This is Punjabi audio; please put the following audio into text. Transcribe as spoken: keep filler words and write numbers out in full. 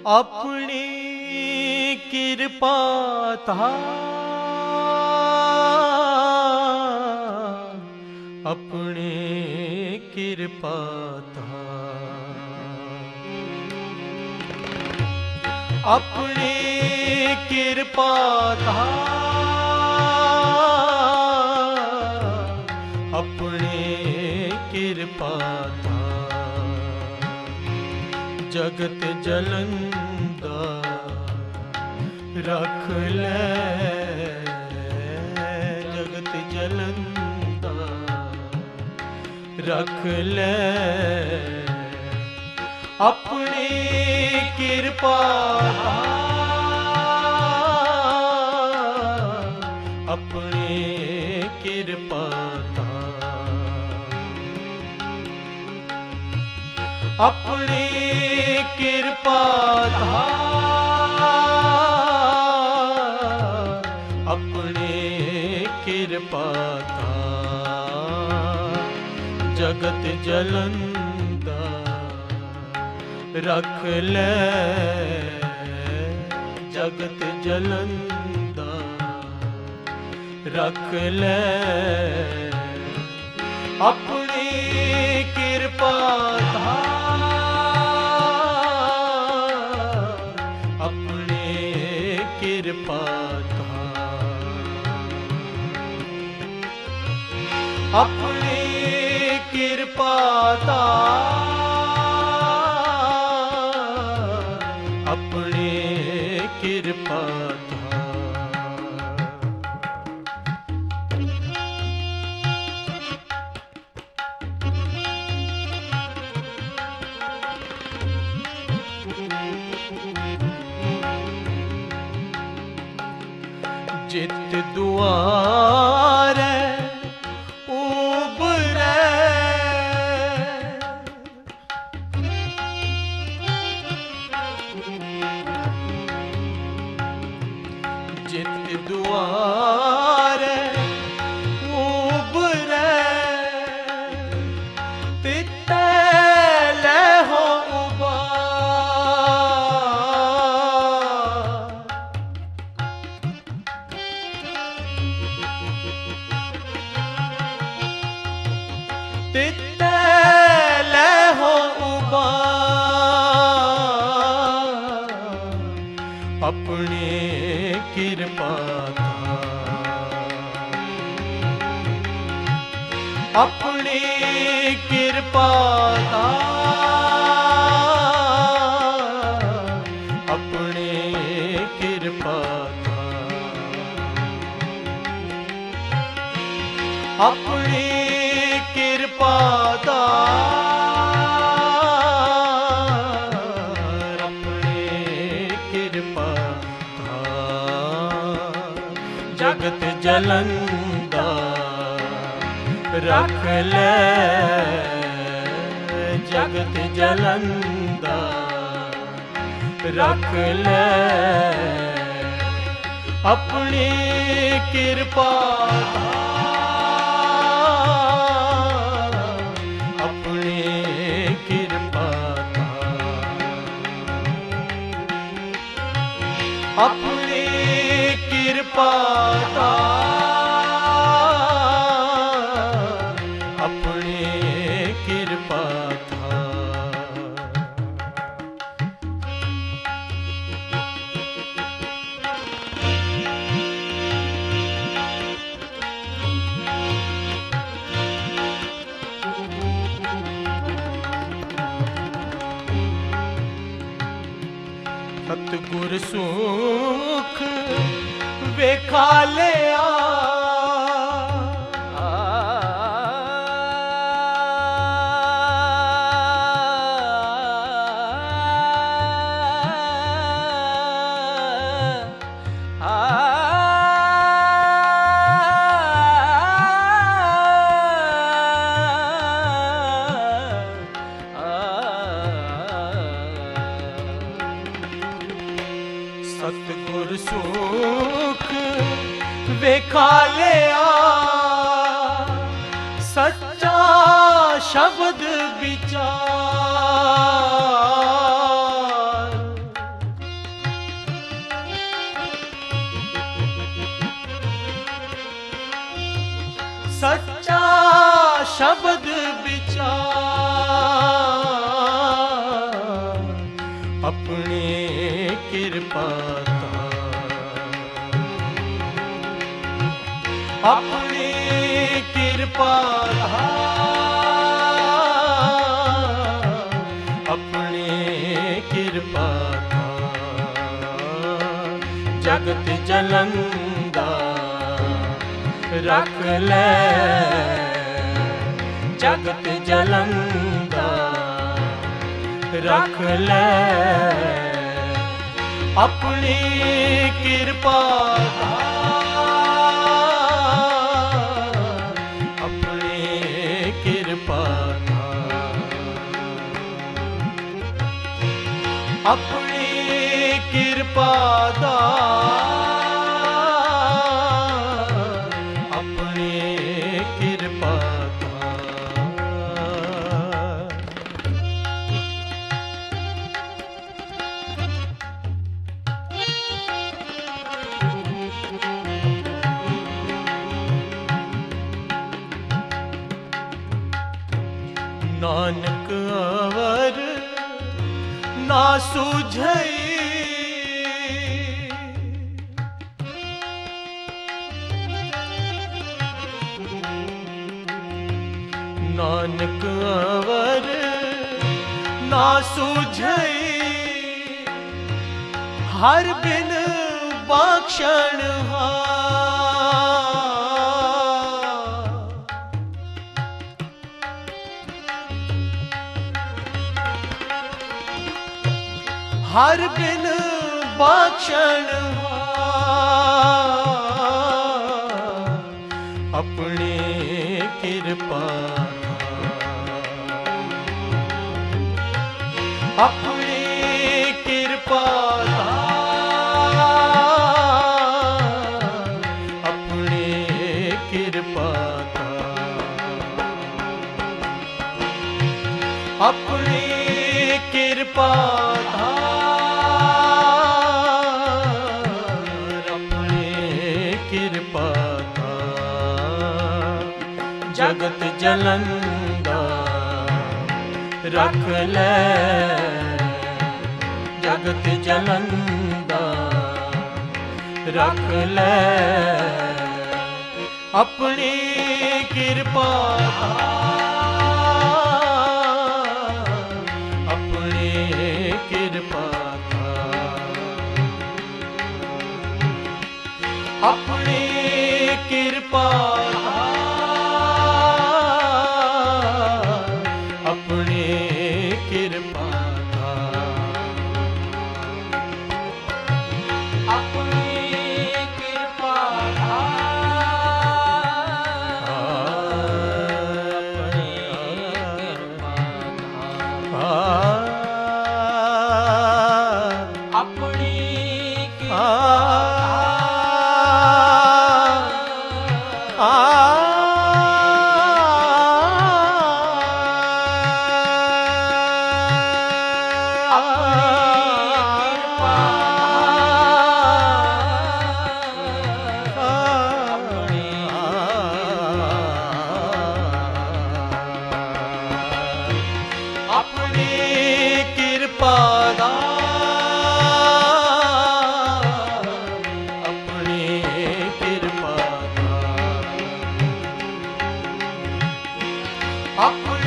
ਆਪਣੀ ਕਿਰਪਾ ਧਾਰ, ਆਪਣੀ ਕਿਰਪਾ ਧਾਰ, ਆਪਣੀ ਕਿਰਪਾ ਧਾਰ, ਆਪਣੀ ਕਿਰਪਾ ਧਾਰ, ਜਗਤ ਜਲੰਦਾ ਰੱਖ ਲੈ, ਜਗਤ ਜਲੰਦਾ ਰੱਖ ਲੈ, ਆਪਣੀ ਕਿਰਪਾ ਧਾਰ, ਆਪਣੀ ਕਿਰਪਾ ਧਾਰ, ਆਪਣੀ ਕਿਰਪਾ ਧਾਰ, ਆਪਣੀ ਕਿਰਪਾ ਧਾਰ, ਜਗਤ ਜਲੰਦਾ ਰੱਖ ਲੈ, ਜਗਤ ਜਲੰਦਾ ਰੱਖ ਲੈ, ਆਪਣੀ ਕਿਰਪਾ ਧਾਰ, ਆਪਣੀ ਕਿਰਪਾ ਧਾਰ, ਆਪਣੀ ਕਿਰਪਾ ਧਾਰ, ਆਪਣੀ ਕਿਰਪਾ ਜਿਤ ਦੁਆਰੇ ਉਬਰੇ, ਜਿਤ ਦੁਆਰੇ ਉਬਰੇ, ਤਿਤੇ ਲਹੋ ਉਬਾਰ, ਤਿਤੇ ਲਹੋ ਉਬਾਰ, ਆਪਣੀ ਕਿਰਪਾ ਧਾਰ, ਆਪਣੀ ਕਿਰਪਾ ਧਾਰ, ਆਪਣੀ ਕਿਰਪਾ ਧਾਰ, ਆਪਣੀ ਕਿਰਪਾ ਧਾਰ, ਆਪਣੀ ਕਿਰਪਾ ਧਾਰ, ਜਗਤ ਜਲੰਦਾ ਰੱਖ ਲੈ, ਜਗਤ ਜਲੰਦਾ ਰੱਖ ਲੈ, ਆਪਣੀ ਕਿਰਪਾ ਧਾਰ, ਆਪਣੀ ਕਿਰਪਾ ਧਾਰ, ਆਪਣੀ ਕਿਰਪਾ ਧਾਰ, ਆਪਣੀ ਕਿਰਪਾ ਸਤਿਗੁਰ ਸੁਖ ਵੇਖਾ ਲਿਆ, ਸਤਿਗੁਰ ਸੁਖ ਵੇਖਾ ਲਿਆ, ਸੱਚਾ ਸ਼ਬਦ ਵਿਚਾਰ, दाता, अपनी कृपा अपनी कृपा जगत जलंदा रख ले, जगत जलंदा रख ले, अपनी कृपा अपनी कृपा अपनी कृपा दा अपनी कृपा दा। नानक अवर ना सूझई, नानक अवर ना सूझई, हर बिन बाक्षण हर बिन बाक्षण अपनी कृपा अपनी कृपा अपनी कृपा अपनी कृपा जगत जलंदा रख ले, जगत जलंदा रख ले, अपनी कृपा अपनी कृपा अपनी कृपा अपनी कृपा अपनी कृपा अपनी अपनी कृपा दा अपनी कृपा दा अपनी